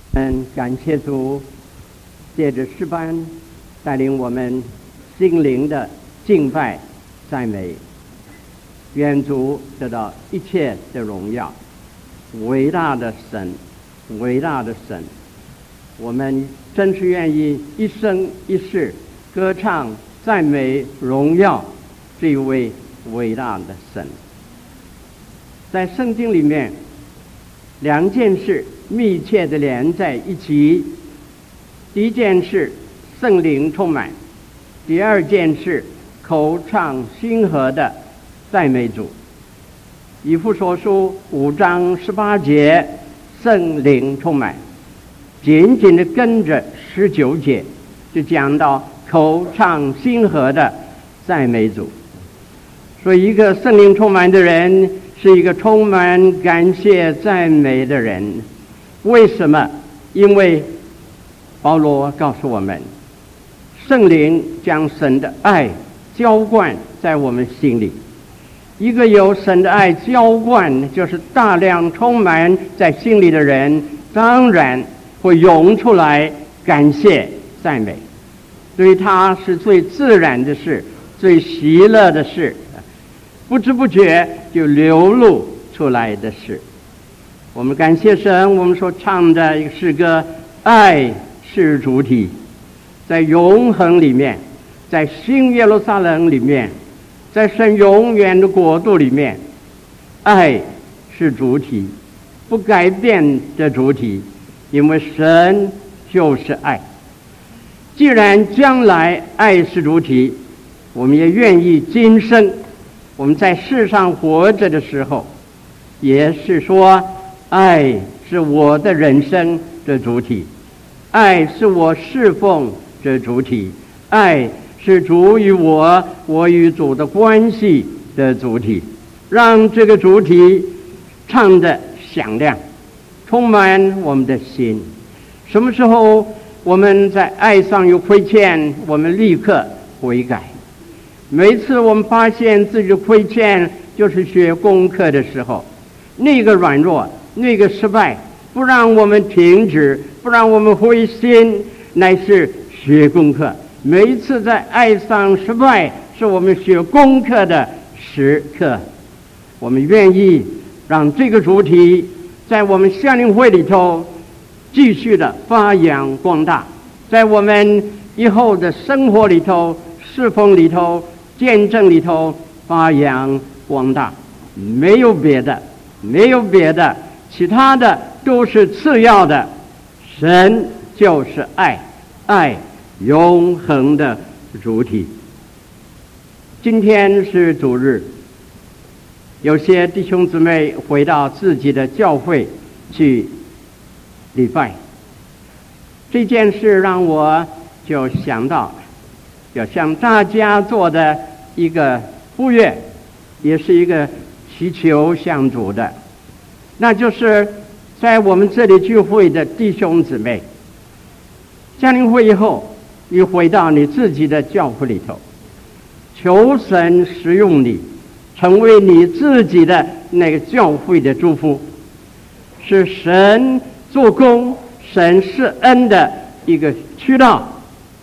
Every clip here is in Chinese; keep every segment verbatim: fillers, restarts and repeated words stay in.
嗯，感谢主，借着诗班带领我们心灵的敬拜赞美，愿主得到一切的荣耀。伟大的神，伟大的神，我们真是愿意一生一世歌唱赞美荣耀这一位伟大的神。在圣经里面，两件事密切的连在一起。第一件事，圣灵充满；第二件事，口唱心和的赞美主。以弗所书五章十八节，圣灵充满，紧紧的跟着十九节就讲到口唱心和的赞美主。所以一个圣灵充满的人是一个充满感谢赞美的人。为什么？因为保罗告诉我们，圣灵将神的爱浇灌在我们心里。一个有神的爱浇灌，就是大量充满在心里的人，当然会涌出来感谢赞美。对他是最自然的事，最喜乐的事，不知不觉就流露出来的事。我们感谢神，我们所唱的一个诗歌，爱是主体，在永恒里面，在新耶路撒冷里面，在神永远的国度里面，爱是主体，不改变的主体，因为神就是爱。既然将来爱是主体，我们也愿意今生我们在世上活着的时候，也是说爱是我的人生的主体，爱是我侍奉的主体，爱是主与我我与主的关系的主体。让这个主体唱得响亮，充满我们的心。什么时候我们在爱上有亏欠，我们立刻悔改。每次我们发现自己的亏欠，就是学功课的时候，那个软弱，那个失败，不让我们停止，不让我们灰心，乃是学功课。每一次在爱上失败，是我们学功课的时刻。我们愿意让这个主题在我们夏令会里头继续的发扬光大，在我们以后的生活里头、侍奉里头、见证里头发扬光大。没有别的，没有别的，其他的都是次要的。神就是爱，爱永恒的主体。今天是主日，有些弟兄姊妹回到自己的教会去礼拜，这件事让我就想到要向大家做的一个呼吁，也是一个祈求向主的，那就是在我们这里聚会的弟兄姊妹，夏令会以后你回到你自己的教会里头，求神使用你，成为你自己的那个教会的祝福，是神做工、神施恩的一个渠道。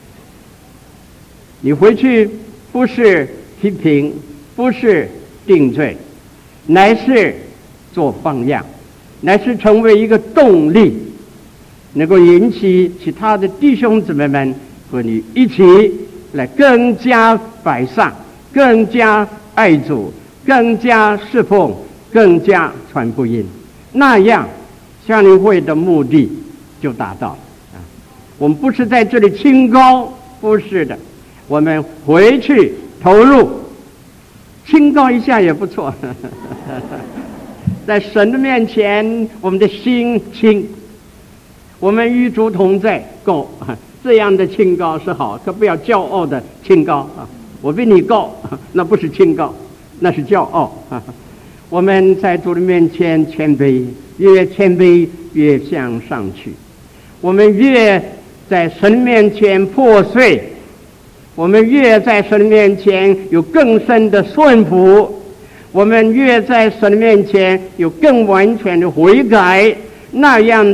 你回去不是批评，不是定罪，乃是做榜样，乃是成为一个动力，能够引起其他的弟兄姊妹们和你一起来更加摆上，更加爱主，更加侍奉，更加传福音。那样夏令会的目的就达到了。我们不是在这里清高，不是的，我们回去投入，清高一下也不错。在神的面前，我们的心清，我们与主同在，够，这样的清高是好，可不要骄傲的清高啊！我比你高，那不是清高，那是骄傲啊！我们在主的面前谦卑，越谦卑越向上去。我们越在神面前破碎，我们越在神面前有更深的顺服，我们越在神面前有更完全的悔改，那样的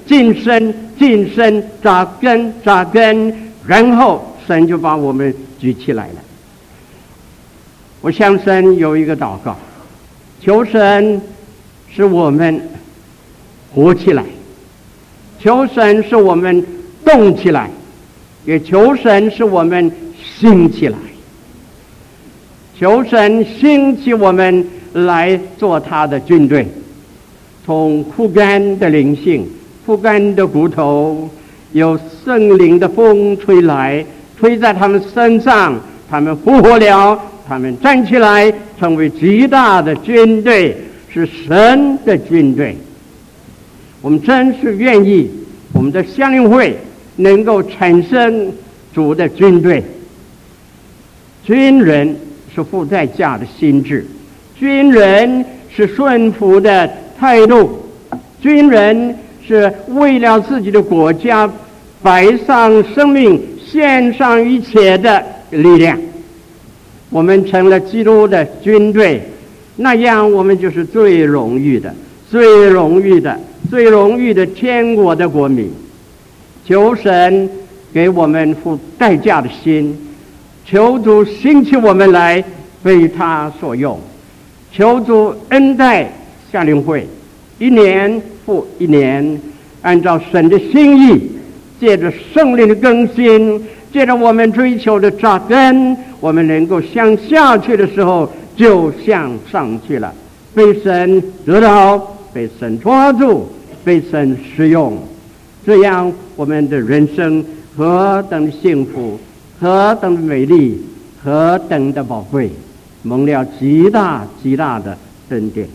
晋升、晋升、扎根、扎根，然后神就把我们举起来了。我向神有一个祷告，求神使我们活起来，求神使我们动起来，也求神使我们兴起来，求神兴起我们来做他的军队，从枯干的灵性、枯干的骨头，有圣灵的风吹来，吹在他们身上，他们复活了，他们站起来，成为极大的军队，是神的军队。我们真是愿意我们的乡灵会能够产生主的军队。军人是付代价的心智，军人是顺服的态度，军人是为了自己的国家摆上生命，献上一切的力量。我们成了基督的军队，那样我们就是最荣誉的、最荣誉的、最荣誉的天国的国民。求神给我们付代价的心，求主兴起我们来为他所用，求主恩待夏令会，一年复一年，按照神的心意，借着圣灵的更新，借着我们追求的扎根，我们能够向下去的时候就向上去了，被神得到，被神抓住，被神使用，这样我们的人生何等的幸福，何等的美丽，何等的宝贵，蒙了极大极大的恩典。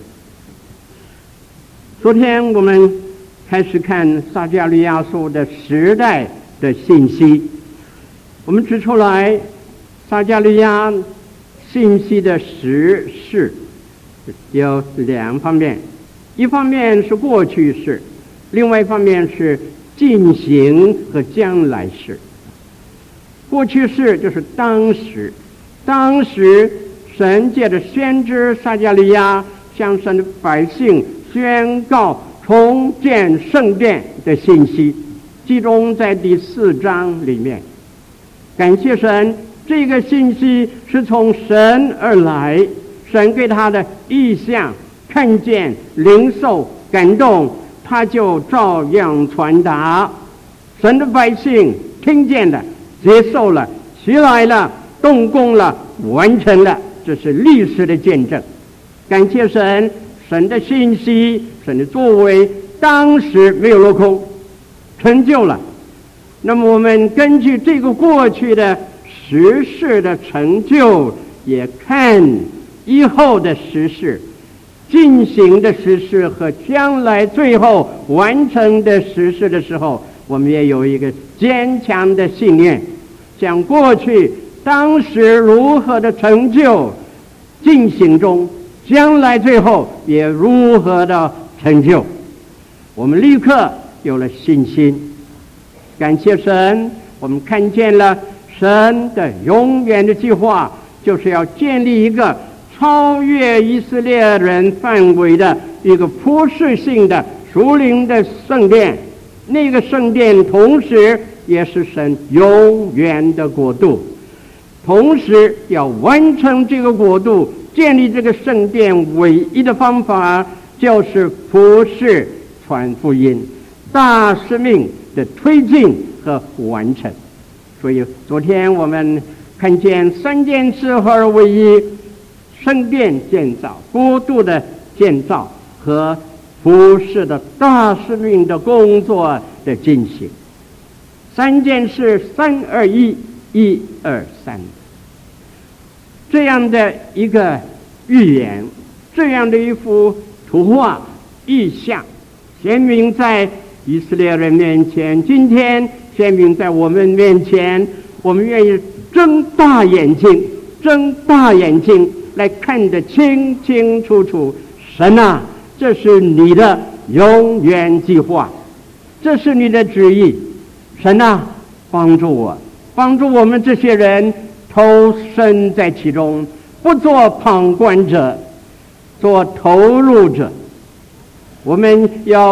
昨天我们开始看撒迦利亚书的时代的信息，我们指出来撒迦利亚信息的时事有两方面，一方面是过去式，另外一方面是进行和将来式。过去式就是当时，当时神借着先知撒迦利亚向神的百姓宣告重建圣殿的信息，集中在第四章里面。感谢神，这个信息是从神而来，神给他的意象、看见、领受、感动，他就照样传达。神的百姓听见了，接受了，起来了，动工了，完成了，这是历史的见证。感谢神，神的信息、神的作为当时没有落空，成就了。那么我们根据这个过去的时事的成就，也看以后的时事，进行的时事和将来最后完成的时事的时候，我们也有一个坚强的信念，像过去当时如何的成就进行中，将来最后也如何的成就，我们立刻有了信心。感谢神，我们看见了神的永远的计划，就是要建立一个超越以色列人范围的一个普世性的属灵的圣殿。那个圣殿同时也是神永远的国度，同时要完成这个国度，建立这个圣殿唯一的方法就是普世传福音，大使命的推进和完成。所以昨天我们看见三件事合而为一，圣殿建造、国度的建造和普世的大使命的工作的进行。三件事，三二一，一二三，这样的一个预言，这样的一幅图画意象，显明在以色列人面前，今天显明在我们面前。我们愿意睁大眼睛，睁大眼睛来看得清清楚楚。神啊，这是你的永远计划，这是你的旨意。神啊，帮助我，帮助我们这些人投身在其中，不做旁观者，做投入者。我们要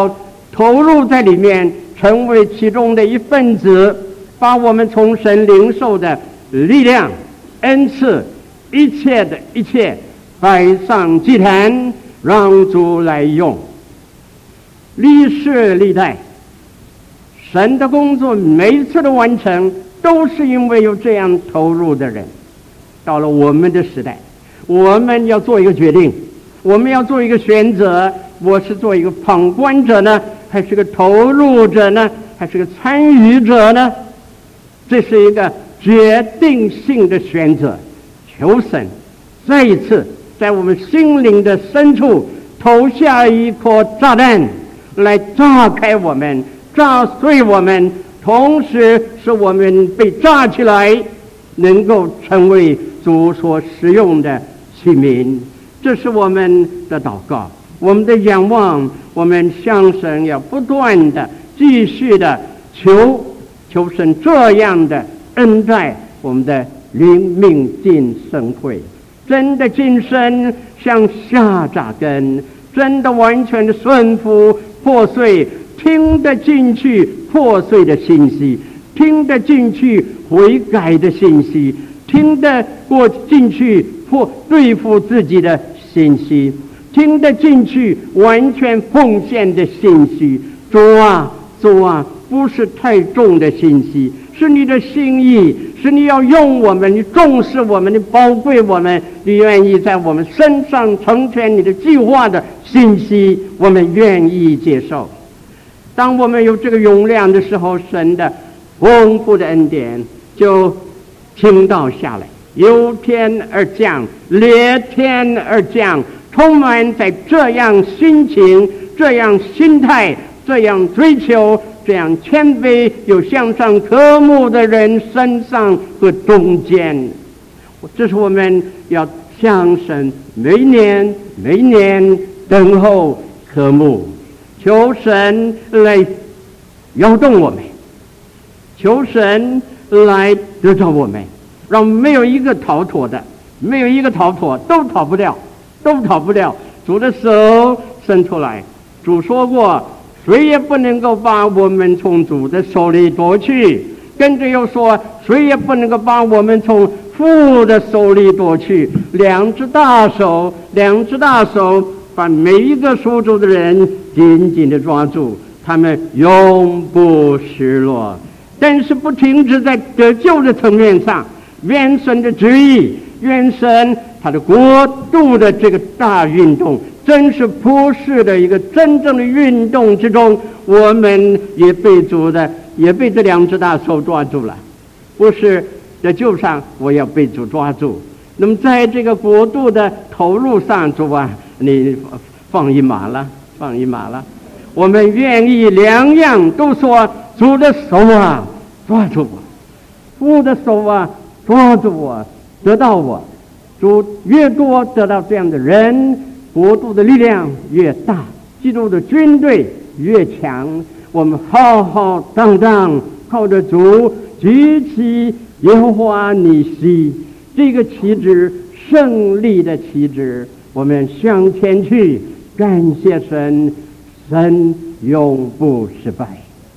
投入在里面，成为其中的一份子，把我们从神领受的力量、恩赐，一切的一切摆上祭坛，让主来用。历世历代，神的工作每一次的完成，都是因为有这样投入的人。到了我们的时代，我们要做一个决定，我们要做一个选择，我是做一个旁观者呢，还是个投入者呢，还是个参与者呢？这是一个决定性的选择。求神再一次在我们心灵的深处投下一颗炸弹，来炸开我们，炸碎我们，同时使我们被炸起来，能够成为主所使用的器皿。这是我们的祷告，我们的仰望。我们向神要不断的继续的求求神这样的恩待我们的灵命进深会，真的进深向下扎根，真的完全的顺服破碎，听得进去破碎的信息，听得进去悔改的信息，听得过进去破对付自己的信息，听得进去完全奉献的信息。主啊主啊，不是太重的信息，是你的心意，是你要用我们，你重视我们，你宝贵我们，你愿意在我们身上成全你的计划的信息，我们愿意接受。当我们有这个容量的时候，神的丰富的恩典就倾倒下来，由天而降，裂天而降，充满在这样心情、这样心态、这样追求、这样谦卑有向上渴慕的人身上和中间。这是我们要向神每年每年等候渴慕，求神来摇动我们，求神来得着我们，让没有一个逃脱的，没有一个逃脱，都逃不掉，都逃不掉。主的手伸出来，主说过，谁也不能够把我们从主的手里夺去，跟着又说，谁也不能够把我们从父的手里夺去。两只大手，两只大手把每一个属主的人紧紧地抓住，他们永不失落。但是不停止在得救的层面上，愿神的旨意，愿神他的国度的这个大运动，真是普世的一个真正的运动之中，我们也被主的也被这两只大手抓住了。不是在救上，我要被主抓住。那么在这个国度的投入上，主啊，你放一马了，放一马了。我们愿意两样都说，主的手啊，抓住我；父的手啊，抓住我，得到我。主越多得到这样的人，国度的力量越大，基督的军队越强。我们浩浩荡荡靠着主举起耶和华尼西这个旗帜，胜利的旗帜，我们向前去，感谢神，神永不失败。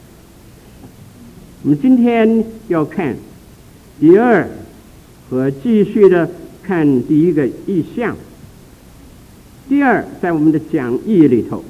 我们今天要看第二和继续的看第一个意象。第二，在我们的讲义里头，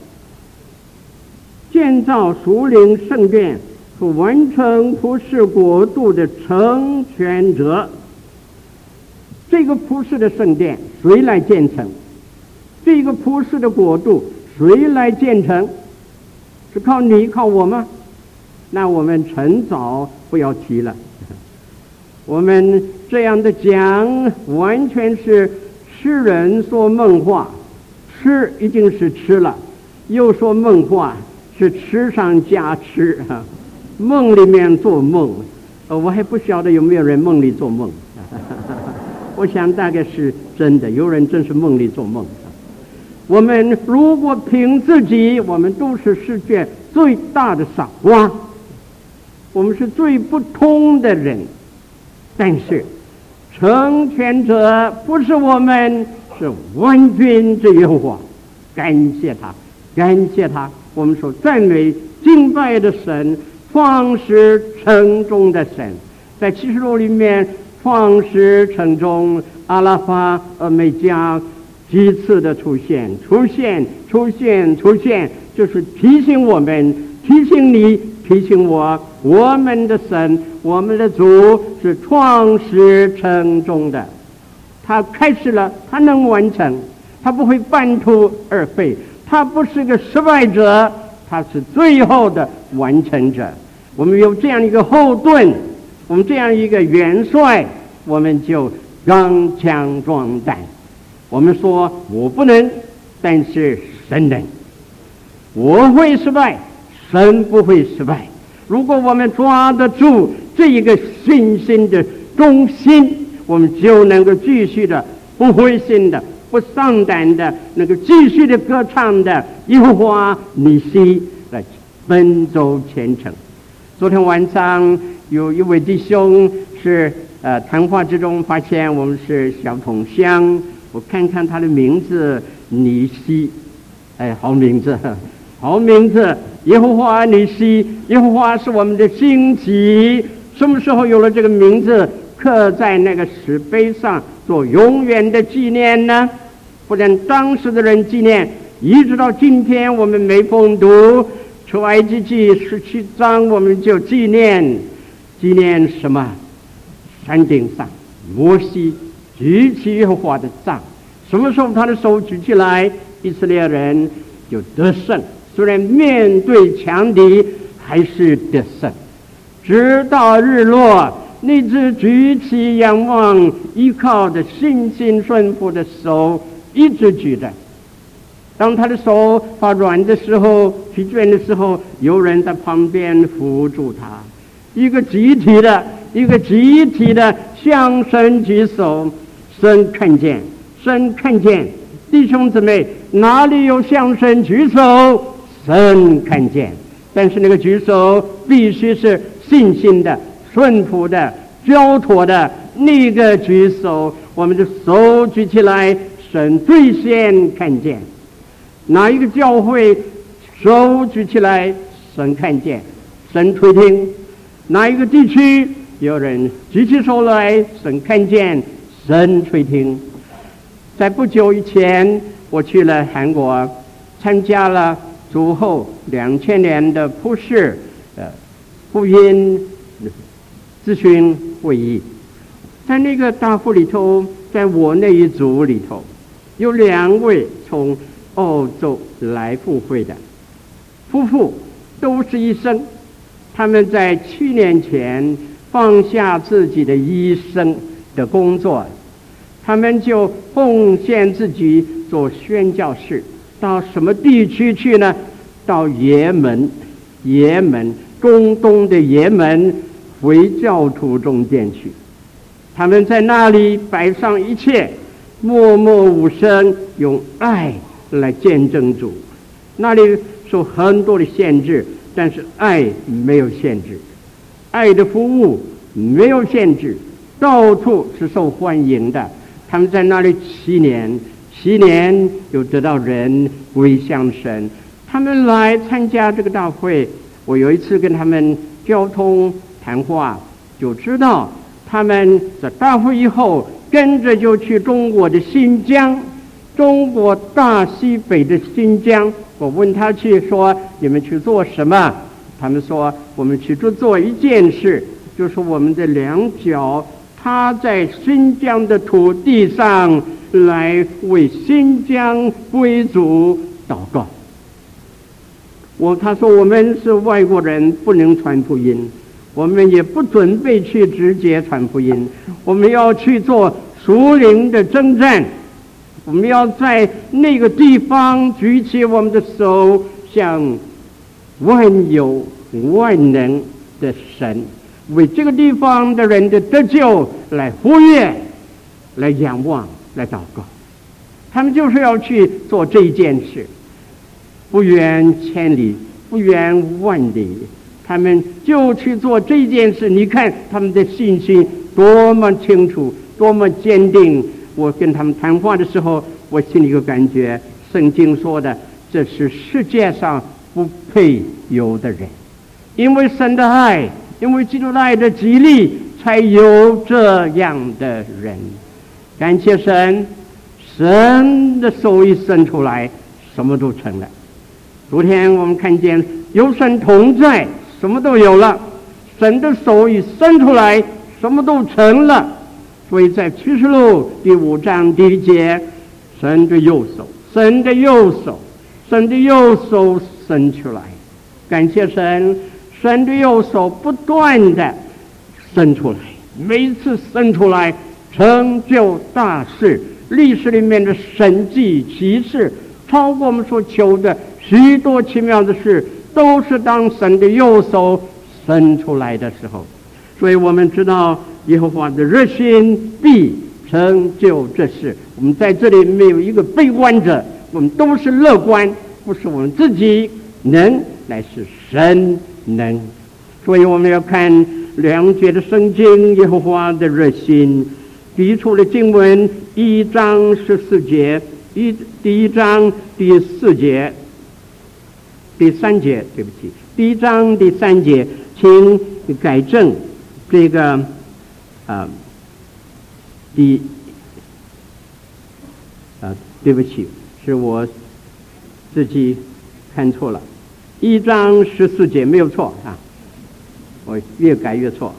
建造属灵圣殿和完成普世国度的成全者。这个普世的圣殿谁来建成？这个普世的国度谁来建成？是靠你靠我吗？那我们趁早不要提了。我们这样的讲完全是诗人说梦话，吃一定是吃了，又说梦话是吃上加吃，梦里面做梦。我还不晓得有没有人梦里做梦，我想大概是真的，有人真是梦里做梦。我们如果凭自己，我们都是世界最大的傻瓜，我们是最不通的人。但是成全者不是我们，是万军之耶和华。感谢他，感谢他， 我们所赞美敬拜的神，创始成终的神。在启示录里面，创始成终，阿拉法、欧米伽几次的出现，出现，出现，出现，就是提醒我们，提醒你，提醒我，我们的神，我们的主是创始成终的。他开始了，他能完成，他不会半途而废，他不是个失败者，他是最后的完成者。我们有这样一个后盾，我们这样一个元帅，我们就刚强壮胆。我们说我不能，但是神能。我会失败，神不会失败。如果我们抓得住这一个信心的中心，我们就能够继续的不灰心的不丧胆的，能够继续的歌唱的耶和华尼西来奔走前程。昨天晚上有一位弟兄是呃谈话之中发现我们是小同乡，我看看他的名字尼西，哎，好名字，好名字，耶和华尼西，耶和华是我们的星旗。什么时候有了这个名字，刻在那个石碑上做永远的纪念呢？不然当时的人纪念，一直到今天我们每逢读出埃及记十七章，我们就纪念纪念什么？山顶上摩西举起耶和华的杖，什么时候他的手举起来，以色列人就得胜。虽然面对强敌，还是得胜。直到日落，那只举起仰望依靠的信心顺服的手一直举着。当他的手发软的时候，疲倦的时候，有人在旁边扶住他。一个集体的一个集体的向神举手，神看见，神看见。弟兄姊妹，哪里有向神举手，神看见。但是那个举手必须是信心的、顺服的、交托的那个举手。我们的手举起来，神最先看见。哪一个教会手举起来，神看见，神垂听。哪一个地区有人举起手来，神看见，神垂听。在不久以前，我去了韩国，参加了主后两千年的普世呃福音咨询会议。在那个大会里头，在我那一组里头，有两位从澳洲来赴会的夫妇，都是医生。他们在七年前放下自己的医生的工作，他们就奉献自己做宣教士。到什么地区去呢？到也门，也门，中东的也门回教徒中间去。他们在那里摆上一切，默默无声，用爱来见证主。那里受很多的限制，但是爱没有限制，爱的服务没有限制，到处是受欢迎的。他们在那里七年，七年就得到人归向神。他们来参加这个大会，我有一次跟他们交通谈话，就知道他们在大会以后跟着就去中国的新疆，中国大西北的新疆。我问他去说，你们去做什么？他们说我们去做一件事，就是我们的两脚踏在新疆的土地上，来为新疆贵族祷告。我他说我们是外国人，不能传福音，我们也不准备去直接传福音，我们要去做属灵的征战。我们要在那个地方举起我们的手，向万有万能的神，为这个地方的人的得救来呼吁，来仰望，来祷告。他们就是要去做这件事，不远千里，不远万里，他们就去做这件事。你看他们的信心多么清楚，多么坚定。我跟他们谈话的时候，我心里有感觉，圣经说的这是世界上不配有的人。因为神的爱，因为基督的爱的激励，才有这样的人。感谢神，神的手一伸出来，什么都成了。昨天我们看见有神同在，什么都有了。神的手一伸出来，什么都成了。所以在启示录第五章第一节，神的右手，神的右手，神的右手伸出来。感谢神，神的右手不断的伸出来，每一次伸出来成就大事。历史里面的神迹奇事，超过我们所求的许多奇妙的事，都是当神的右手伸出来的时候。所以我们知道耶和华的热心必成就这事。我们在这里没有一个悲观者，我们都是乐观，不是我们自己能，乃是神能。所以我们要看两节的圣经，耶和华的热心。第一处的经文一章十四节，一第一章第四节，第三节，对不起，第一章第三节，请改正这个啊、呃，第啊、呃，对不起，是我自己看错了，一章十四节没有错啊，我越改越错，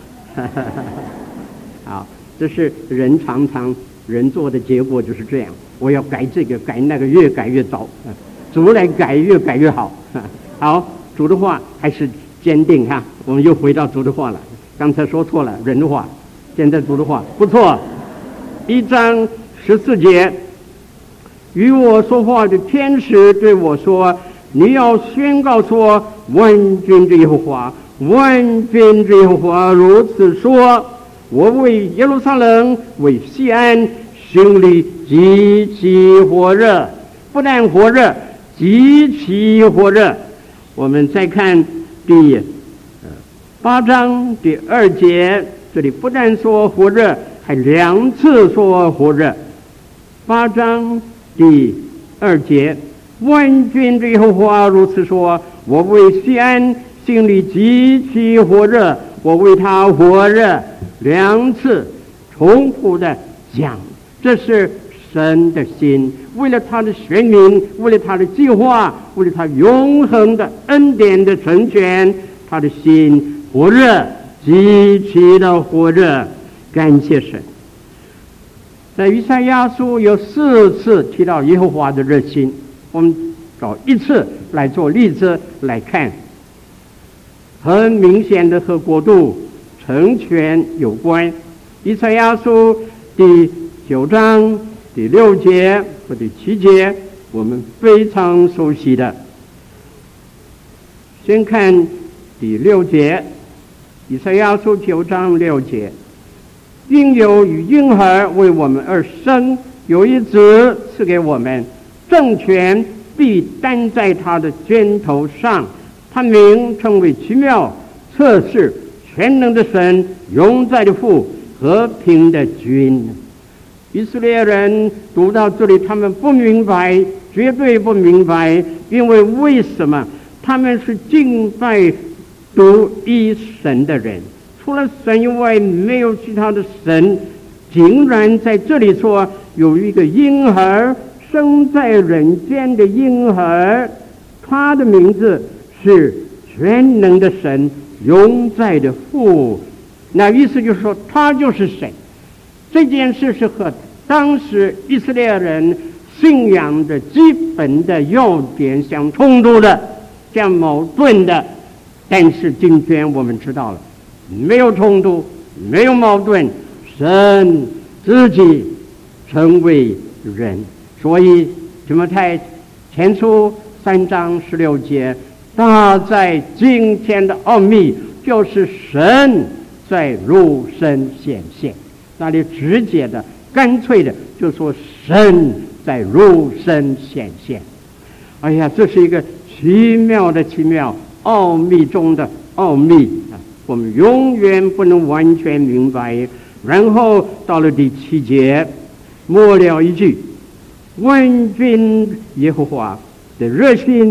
好。这是人常常人做的结果就是这样，我要改这个改那个，越改越糟，主来改越改越好。好，主的话还是坚定哈，我们又回到主的话了。刚才说错了，人的话，现在主的话不错。一章十四节，与我说话的天使对我说：“你要宣告说，万军之耶和华，万军之耶和华如此说。”我为耶路撒冷，为西安，心里极其火热，不但火热，极其火热。我们再看第八章第二节，这里不但说火热，还两次说火热。八章第二节，万军之耶和华如此说：我为西安，心里极其火热，我为他火热。两次重复的讲，这是神的心，为了他的选民，为了他的计划，为了他永恒的恩典的成全，他的心火热，极其的火热。感谢神。在以赛亚书有四次提到耶和华的热心，我们找一次来做例子来看，很明显的和国度成全有关。以赛亚书第九章第六节和第七节，我们非常熟悉的。先看第六节，以赛亚书九章六节：婴幼与婴儿为我们而生，有一子赐给我们，政权必担在他的肩头上，他名称为奇妙、测试、全能的神，永在的父，和平的君。以色列人读到这里，他们不明白，绝对不明白，因为为什么他们是敬拜独一神的人，除了神以外没有其他的神，竟然在这里说有一个婴儿生在人间的婴儿，他的名字是全能的神，永在的父。那意思就是说他就是神。这件事是和当时以色列人信仰的基本的要点相冲突的，相矛盾的。但是今天我们知道了，没有冲突，没有矛盾，神自己成为人。所以提摩太前书三章十六节，大在今天的奥秘，就是神在肉身显现。那里直接的干脆的就说神在肉身显现。哎呀，这是一个奇妙的奇妙，奥秘中的奥秘啊！我们永远不能完全明白。然后到了第七节，末了一句：万军耶和华的热心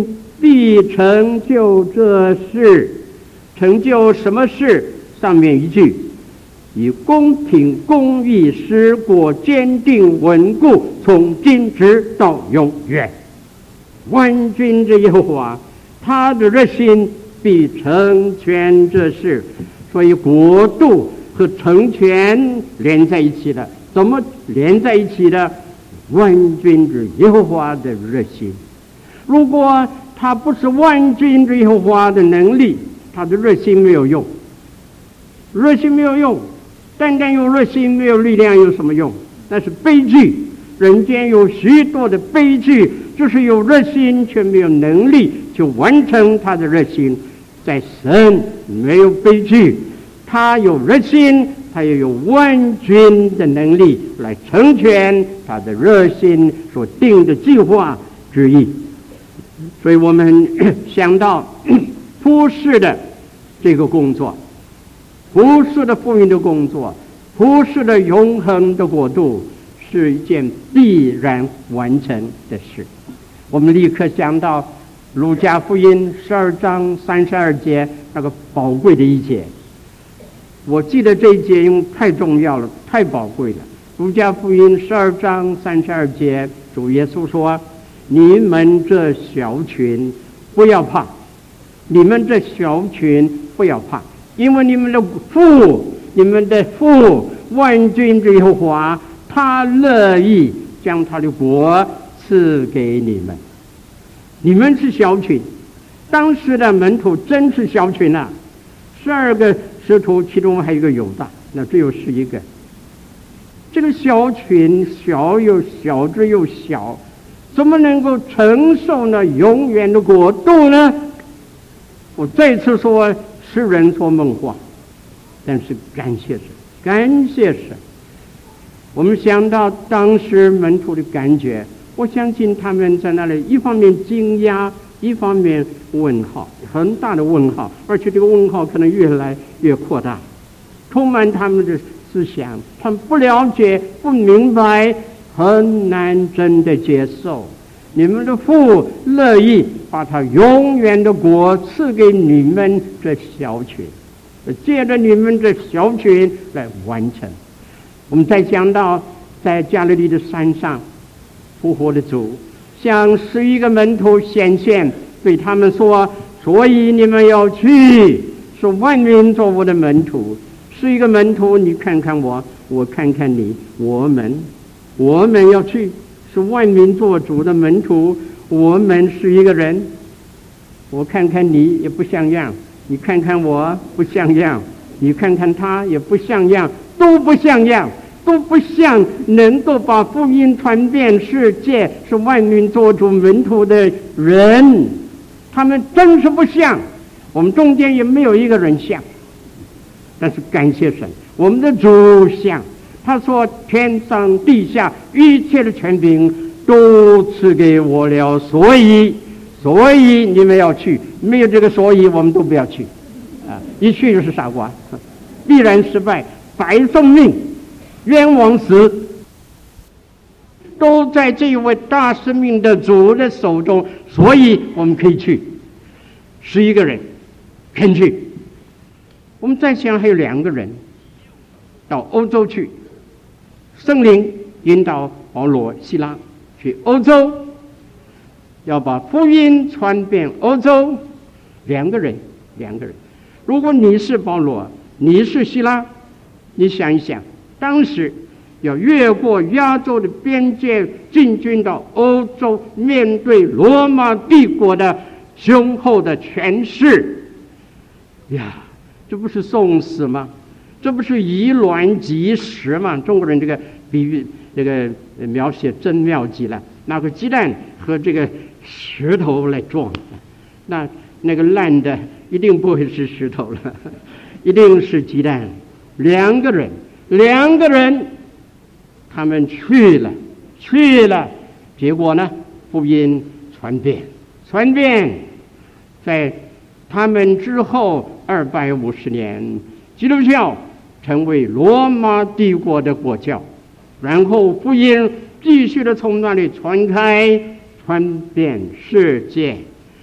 必成就这事。成就什么事？上面一句，以公平公义使国坚定稳固，从今直到永远。万军之耶和华，他的热心必成全这事。所以国度和成全连在一起的。怎么连在一起的？万军之耶和华的热心。如果他不是万军之耶和华的能力，他的热心没有用。热心没有用，单单有热心没有力量有什么用？那是悲剧。人间有许多的悲剧，就是有热心却没有能力去完成他的热心。在神没有悲剧，他有热心，他也有万军的能力来成全他的热心所定的计划之意。所以我们想到普世的这个工作，普世的福音的工作，普世的永恒的国度，是一件必然完成的事。我们立刻想到路加福音十二章三十二节那个宝贵的一节。我记得这一节因为太重要了，太宝贵了。路加福音十二章三十二节，主耶稣说：你们这小群不要怕，你们这小群不要怕，因为你们的父，你们的父万军之耶和华，他乐意将他的国赐给你们。你们是小群，当时的门徒真是小群啊，十二个使徒其中还有一个犹大，那只有十一个。这个小群小又小之又小，怎么能够承受呢永远的国度呢？我再次说，世人说梦话，但是感谢神，感谢神。我们想到当时门徒的感觉，我相信他们在那里一方面惊讶，一方面问号，很大的问号，而且这个问号可能越来越扩大，充满他们的思想，他们不了解，不明白，很难真的接受。你们的父乐意把他永远的国赐给你们这小群，借着你们这小群来完成。我们再讲到在加利利的山上复活的主向十一个门徒显现，对他们说：所以你们要去，使万民做我的门徒。是一个门徒，你看看我，我看看你，我们我们要去是万民做主的门徒。我们是一个人，我看看你也不像样，你看看我不像样，你看看他也不像样，都不像样，都不像能够把福音传遍世界是万民做主门徒的人，他们真是不像。我们中间也没有一个人像，但是感谢神，我们的主像。他说：天上地下一切的权柄都赐给我了，所以所以你们要去，没有这个所以我们都不要去啊！一去就是傻瓜，必然失败，白送命，冤枉死，都在这一位大生命的主的手中，所以我们可以去。十一个人肯去。我们再想还有两个人到欧洲去，圣灵引导保罗希拉去欧洲，要把福音传遍欧洲。两个人两个人如果你是保罗，你是希拉，你想一想，当时要越过亚洲的边界进军到欧洲，面对罗马帝国的雄厚的权势呀，这不是送死吗？这不是以卵击石吗？中国人这个比喻，这个描写真妙极了。拿个鸡蛋和这个石头来撞，那那个烂的一定不会是石头了，一定是鸡蛋。两个人，两个人，他们去了，去了，结果呢，福音传遍，传遍，在他们之后二百五十年，基督教成为罗马帝国的国教，然后福音继续的从那里传开，传遍世界。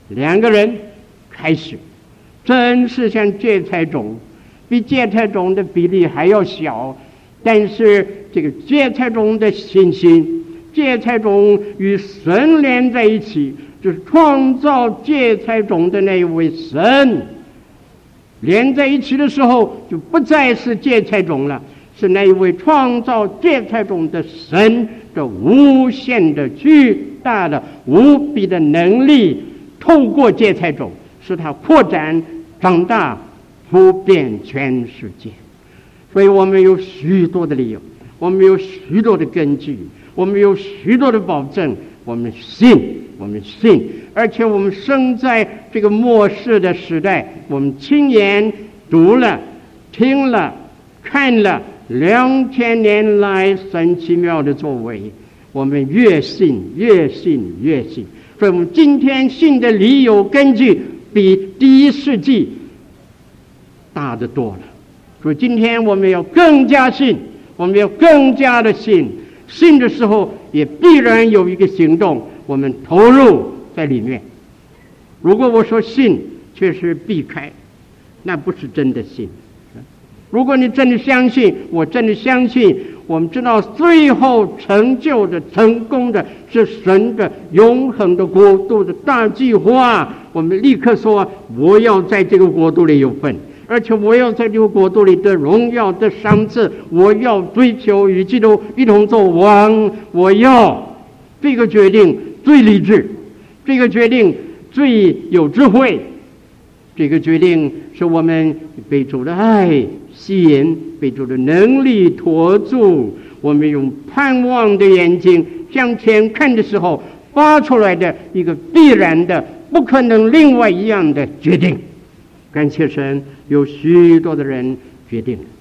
两个人开始，真是像芥菜种，比芥菜种的比例还要小，但是这个芥菜种的信心，芥菜种与神连在一起，就是创造芥菜种的那一位神连在一起的时候，就不再是芥菜种了，是那一位创造芥菜种的神的无限的巨大的无比的能力，透过芥菜种使它扩展长大，普遍全世界。所以我们有许多的理由，我们有许多的根据，我们有许多的保证，我们信，我们信，而且我们生在这个末世的时代，我们亲眼读了、听了、看了两千年来神奇妙的作为，我们越信越信越信。所以我们今天信的理由根据比第一世纪大得多了。所以今天我们要更加信，我们要更加的信，信的时候也必然有一个行动，我们投入在里面。如果我说信却是避开，那不是真的信。如果你真的相信，我真的相信，我们知道最后成就的成功的是神的永恒的国度的大计划，我们立刻说我要在这个国度里有份，而且我要在这个国度里的荣耀的赏赐，我要追求与基督一同做王，我要这个决定最理智，这个决定最有智慧，这个决定是我们被主的爱吸引，被主的能力托住，我们用盼望的眼睛向前看的时候发出来的一个必然的不可能另外一样的决定。感谢神，有许多的人决定了。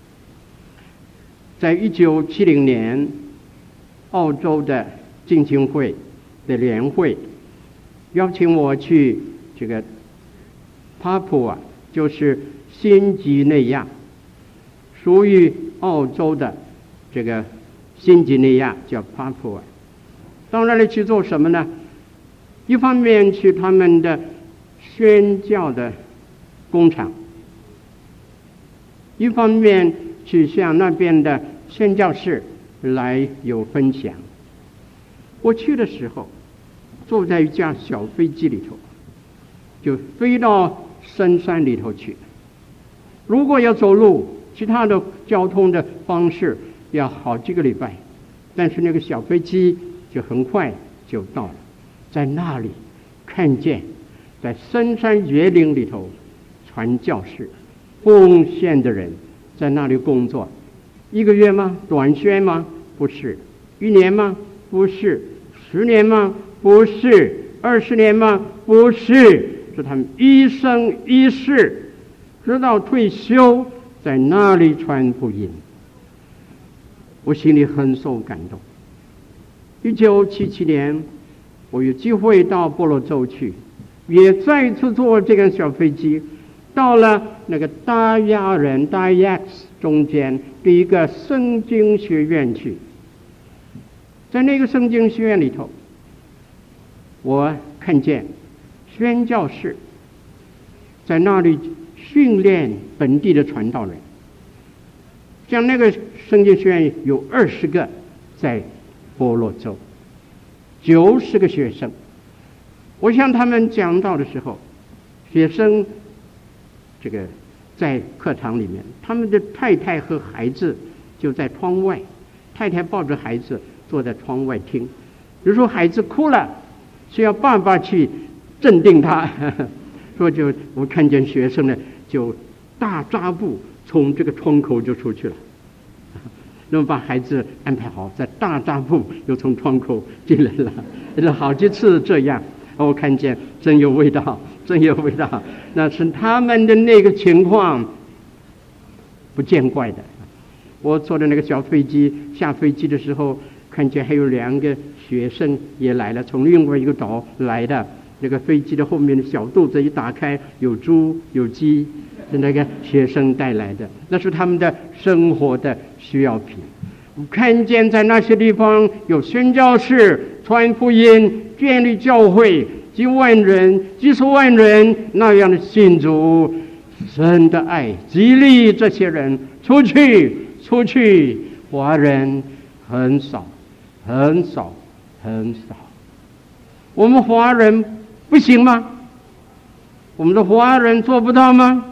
在一九七零年，澳洲的浸信会的联会邀请我去这个帕普啊，就是新几内亚，属于澳洲的这个新几内亚叫帕普啊。到那里去做什么呢？一方面去他们的宣教的工厂，一方面去向那边的宣教士来有分享。我去的时候坐在一架小飞机里头，就飞到深山里头去。如果要走路，其他的交通的方式要好几个礼拜，但是那个小飞机就很快就到了。在那里看见在深山野岭里头传教士奉献的人在那里工作，一个月吗？短宣吗？不是。一年吗？不是。十年吗？不是。二十年吗？不是。是他们一生一世直到退休在那里传福音。我心里很受感动。一九七七年我有机会到波罗州去，也再次坐这个小飞机到了那个大亚人大亚中间的一个圣经学院去。在那个圣经学院里头，我看见宣教士在那里训练本地的传道人。像那个圣经学院有二十个在波罗州，九十个学生。我向他们讲道的时候，学生这个在课堂里面，他们的太太和孩子就在窗外，太太抱着孩子坐在窗外听。有时候孩子哭了，需要爸爸去镇定他，说就我看见学生呢就大扎步从这个窗口就出去了，那么把孩子安排好，在大扎步又从窗口进来了，是好几次这样。我看见真有味道，真有味道。那是他们的那个情况，不见怪的。我坐的那个小飞机下飞机的时候，看见还有两个学生也来了，从另外一个岛来的。那个飞机的后面的小肚子一打开，有猪有鸡，是那个学生带来的，那是他们的生活的需要品。我看见在那些地方有宣教士传福音，建立教会， 几万人、几十万人那样的信主，神的爱激励这些人出去，出去。华人很少，很少，很少。我们华人不行吗？我们的华人做不到吗？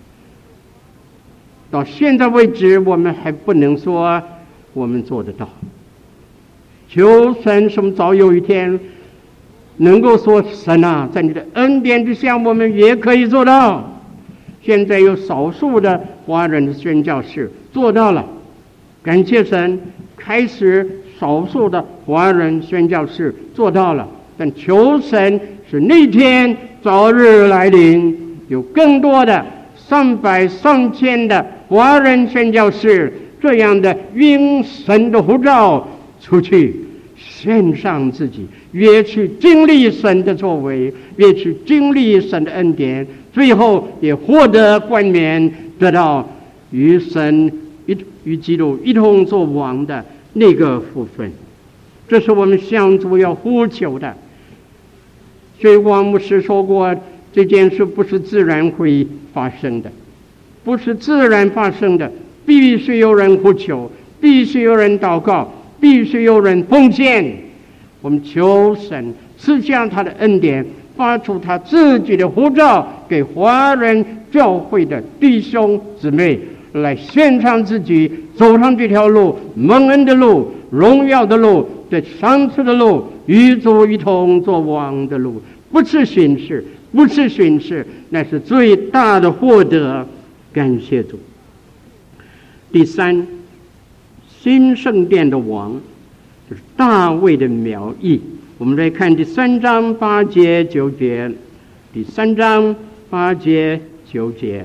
到现在为止，我们还不能说我们做得到。求神，什么早有一天能够说，神啊，在你的恩典之下，我们也可以做到。现在有少数的华人的宣教士做到了，感谢神，开始少数的华人宣教士做到了。但求神是那天早日来临，有更多的上百上千的华人宣教士这样的应神的呼召出去，献上自己，越去经历神的作为，越去经历神的恩典，最后也获得冠冕，得到与神一与基督一同作王的那个福分。这是我们相主要呼求的。所以王牧师说过，这件事不是自然会发生的，不是自然发生的，必须有人呼求，必须有人祷告，必须有人奉献。我们求神赐下他的恩典，发出他自己的呼召给华人教会的弟兄姊妹，来献上自己，走上这条路，蒙恩的路，荣耀的路，这赏赐的路，与主一同作王的路，不是寻事，不是寻事，那是最大的获得。感谢主。第三，新圣殿的王就是大卫的苗裔。我们来看第三章八节九节，第三章八节九节。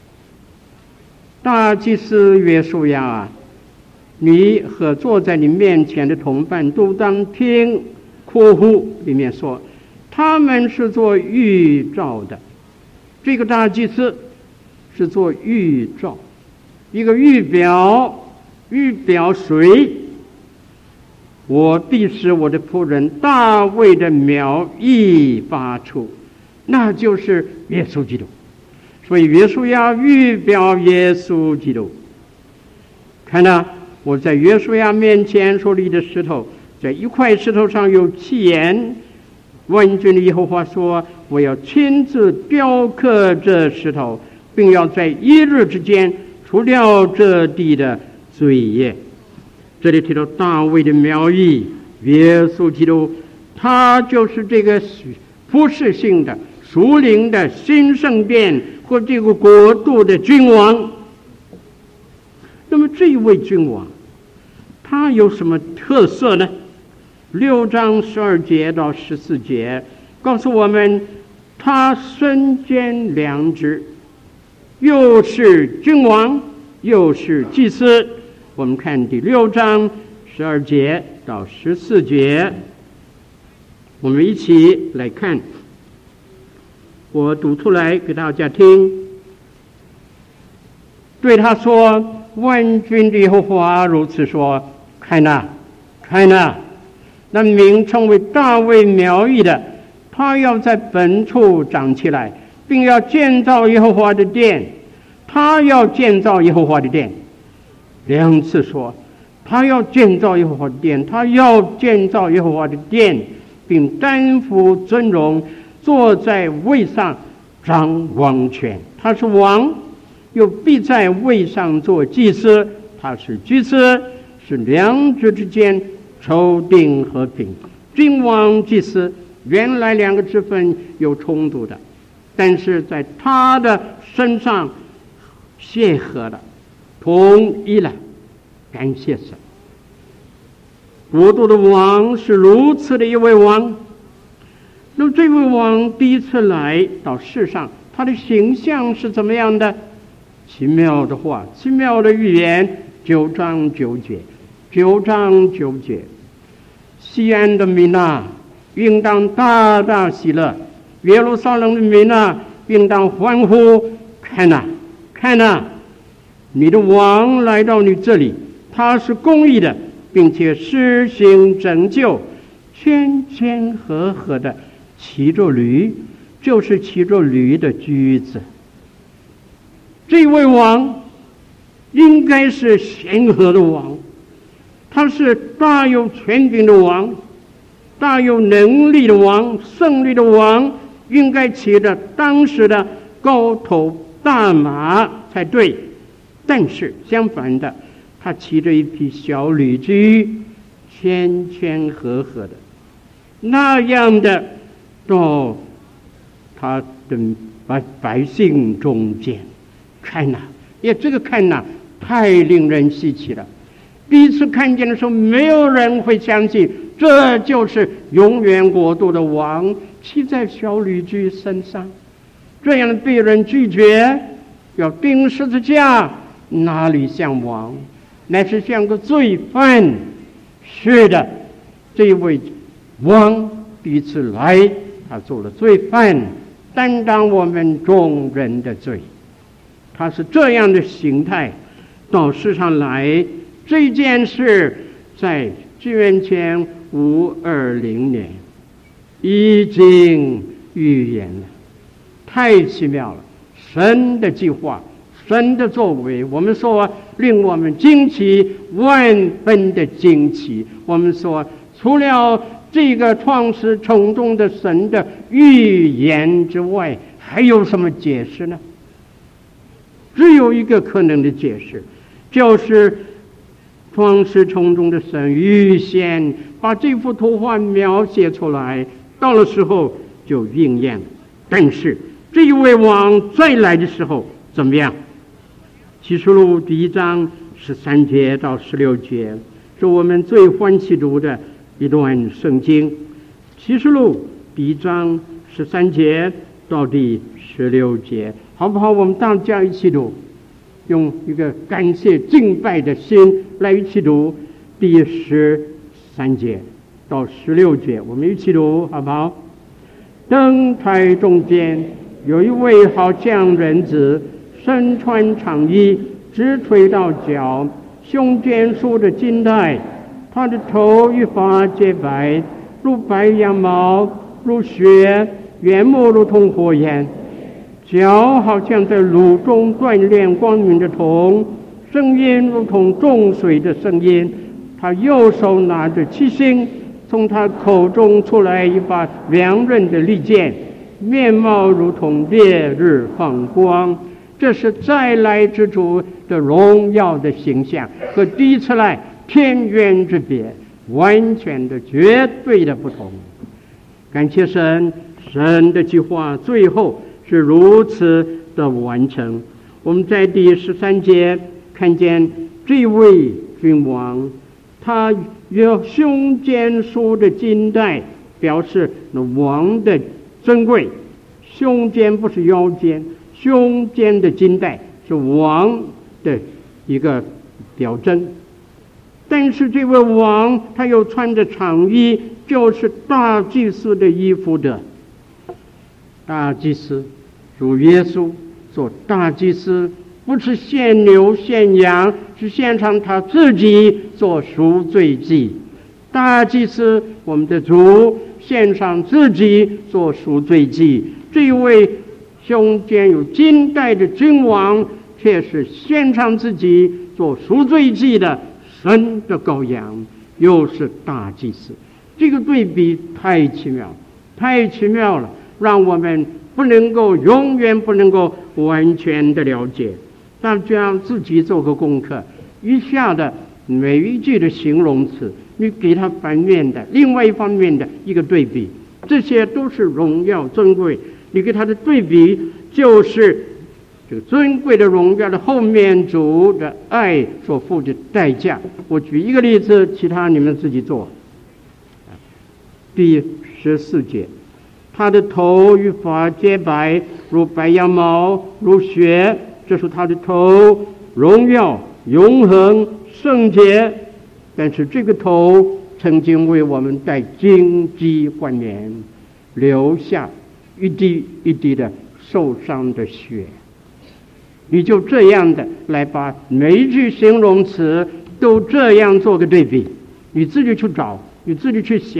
大祭司约书亚啊，你和坐在你面前的同伴都当听。括弧里面说，他们是做预兆的。这个大祭司是做预兆，一个预表，预表谁？我必使我的仆人大卫的苗裔发出，那就是耶稣基督。所以约书亚预表耶稣基督。看到我在约书亚面前所立的石头，在一块石头上有七言，万军的耶和华说，我要亲自雕刻这石头，并要在一日之间除掉这地的罪业。这里提到大卫的苗裔耶稣基督，他就是这个普世性的属灵的新圣殿和这个国度的君王。那么这一位君王他有什么特色呢？六章十二节到十四节告诉我们，他身兼两职，又是君王又是祭司。我们看第六章十二节到十四节，我们一起来看，我读出来给大家听。对他说，万军的耶和华如此说，看哪，看哪，那名称为大卫苗裔的，他要在本处长起来，并要建造耶和华的殿。他要建造耶和华的殿，两次说他要建造耶和华的殿，他要建造耶和华的殿，并担负尊荣，坐在位上掌王权。他是王，又必在位上做祭司。他是祭司，是两者之间筹定和平。君王祭司原来两个之分有冲突的，但是在他的身上协和了，统一了。感谢神，国度的王是如此的一位王。那么这位王第一次来到世上，他的形象是怎么样的？奇妙的话，奇妙的预言，九章九节，九章九节。西安的民哪，应当大大喜乐；耶路撒冷的民哪，应当欢呼。看哪，看哪，你的王来到你这里，他是公义的，并且施行拯救，谦谦和和的骑着驴，就是骑着驴的驹子。这位王应该是显赫的王，他是大有权柄的王，大有能力的王，胜利的王，应该骑着当时的高头大马才对。但是相反的，他骑着一匹小驴驹，谦谦和和的，那样的到他的百百姓中间。看呐，也这个看呐，太令人稀奇了。第一次看见的时候，没有人会相信这就是永远国度的王骑在小驴驹身上，这样被人拒绝，要钉十字架，哪里像王？乃是像个罪犯。是的，这位王第一次来，他做了罪犯，担当我们众人的罪。他是这样的形态到世上来。这件事在纪元前五二零年已经预言了，太奇妙了！神的计划，神的作为，我们说令我们惊奇，万分的惊奇。我们说，除了这个创始成终的神的预言之外，还有什么解释呢？只有一个可能的解释，就是创始成终的神预先把这幅图画描写出来，到了时候就应验。但是这一位王再来的时候怎么样？启示录第一章十三节到十六节是我们最欢喜读的一段圣经。启示录第一章十三节到第十六节，好不好？我们大家一起读，用一个感谢敬拜的心来一起读第十三节到十六节，我们一起读好不好？灯台中间有一位好像人子，身穿长衣，直垂到脚，胸间束着金带，他的头与发洁白，如白羊毛，如雪，眼目如同火焰，脚好像在炉中锻炼光明的铜，声音如同众水的声音。他右手拿着七星，从他口中出来一把两刃的利剑，面貌如同烈日放光。这是再来之主的荣耀的形象，和第一次来天渊之别，完全的绝对的不同。感谢神，神的计划最后是如此的完成。我们在第十三节看见这位君王，他有胸间束的金带，表示那王的尊贵。胸间不是腰间，胸间的金带是王的一个表征。但是这位王他又穿着长衣，就是大祭司的衣服的。大祭司主耶稣做大祭司，不是献牛献羊，是献上他自己做赎罪祭。大祭司我们的主献上自己做赎罪祭。这一位胸间有金带的君王，却是献上自己做赎罪祭的神的羔羊，又是大祭司。这个对比太奇妙，太奇妙了，让我们不能够永远不能够完全的了解。大家自己做个功课，以下的每一句的形容词，你给它反面的另外一方面的一个对比，这些都是荣耀尊贵。你给它的对比就是这个尊贵的荣耀的后面主的爱所付的代价。我举一个例子，其他你们自己做。第十四节，他的头与发洁白，如白羊毛，如雪，这是他的头，荣耀永恒圣洁。但是这个头曾经为我们带荆棘冠冕，留下一滴一滴的受伤的血。你就这样的来把每一句形容词都这样做个对比，你自己去找，你自己去想，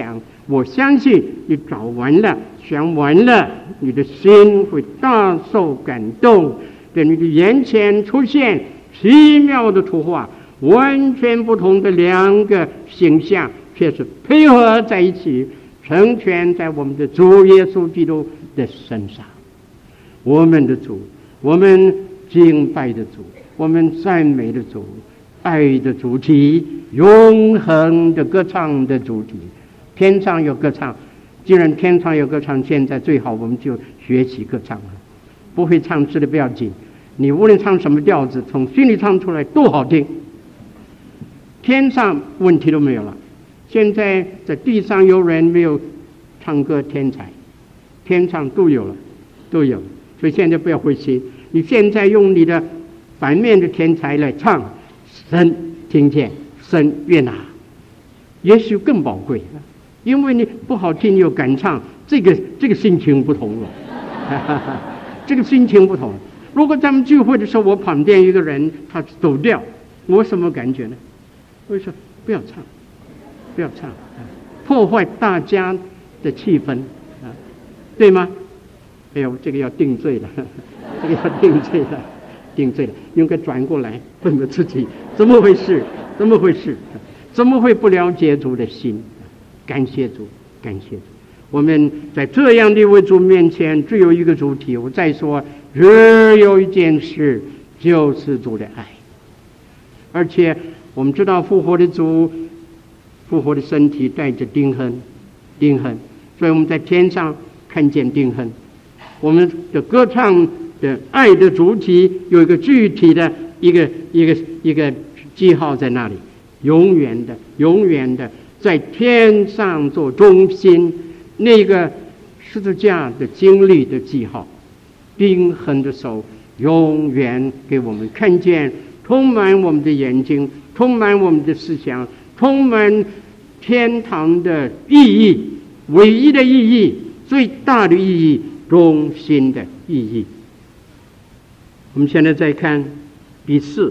我相信你找完了、想完了，你的心会大受感动，在你的眼前出现奇妙的图画，完全不同的两个形象，却是配合在一起，成全在我们的主耶稣基督的身上。我们的主，我们敬拜的主，我们赞美的主，爱的主题，永恒的歌唱的主题。天上有歌唱，既然天上有歌唱，现在最好我们就学习歌唱了。不会唱诗的不要紧，你无论唱什么调子，从心里唱出来都好听。天上问题都没有了。现在在地上有人没有唱歌天才，天上都有了，都有。所以现在不要灰心，你现在用你的反面的天才来唱，神听见，神悦纳，也许更宝贵。因为你不好听，你有敢唱，这个这个心情不同了，这个心情不同。如果咱们聚会的时候，我旁边一个人他走掉，我什么感觉呢？我会说不要唱，不要唱，破坏大家的气氛，啊，对吗？哎呦，这个要定罪了，这个要定罪了，定罪了，应该转过来问问自己，怎么回事？怎么回事？怎么会不了解主的心？感谢主，感谢主！我们在这样的一位主面前，只有一个主题。我再说，只有一件事，就是主的爱。而且我们知道，复活的主，复活的身体带着钉痕，钉痕。所以我们在天上看见钉痕。我们的歌唱的爱的主题有一个具体的一个一个一个记号在那里，永远的，永远的。在天上做中心，那个十字架的经历的记号，钉痕的手永远给我们看见，充满我们的眼睛，充满我们的思想，充满天堂的意义，唯一的意义，最大的意义，中心的意义。我们现在再看第四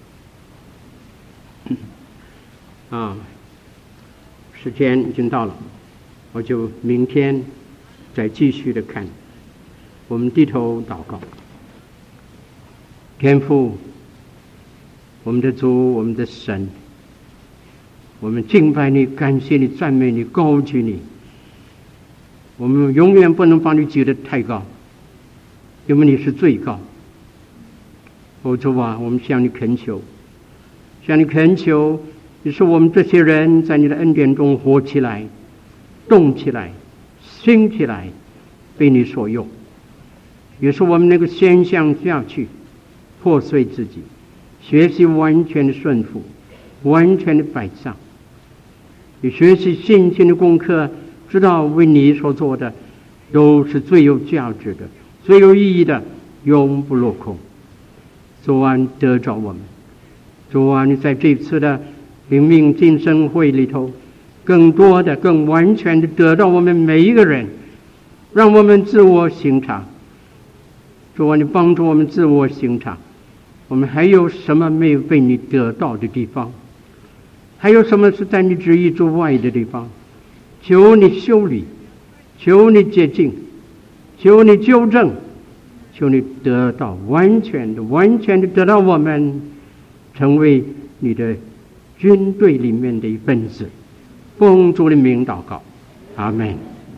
啊。时间已经到了，我就明天再继续的看。我们低头祷告。天父，我们的主，我们的神，我们敬拜你，感谢你，赞美你，高举你。我们永远不能把你举得太高，因为你是最高。哦，主啊，我们向你恳求，向你恳求，你是我们这些人在你的恩典中活起来，动起来，兴起来，被你所用。也是我们那个先向下去，破碎自己，学习完全的顺服，完全的摆上。你学习信心的功课，知道为你所做的都是最有价值的，最有意义的，永不落空。主啊，得着我们。主啊，你在这次的灵命晋升会里头，更多的、更完全的得到我们每一个人，让我们自我省察。主啊，你帮助我们自我省察，我们还有什么没有被你得到的地方？还有什么是在你旨意之外的地方？求你修理，求你洁净，求你纠正，求你得到完全的、完全的得到我们成为你的军队里面的一份子。奉主的名祷告，阿们。